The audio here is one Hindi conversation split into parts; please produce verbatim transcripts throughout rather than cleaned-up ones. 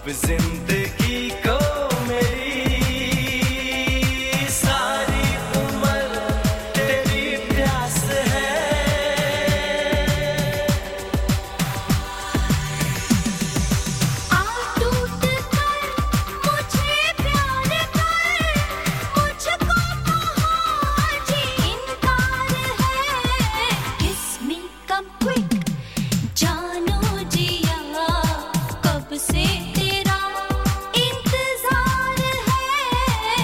अब जिंदगी को मेरी सारी उम्र तेरी प्यास है। आ टूट कर मुझे प्यार कर, मुझको तो आज इनकार है। Kiss me come quick, जानो जिया कब से तेरा इंतजार है।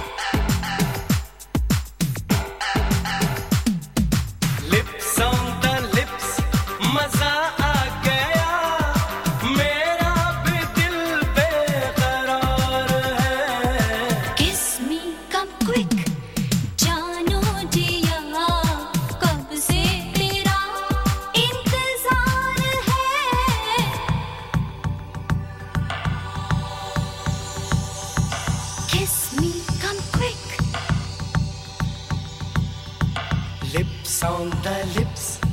Lips on the lips, मजा आ गया, मेरा भी दिल बेकरार है। Kiss me come quick, जानो जिया कब से तेरा इंतजार है। Kiss me come quick, Lips on the lips,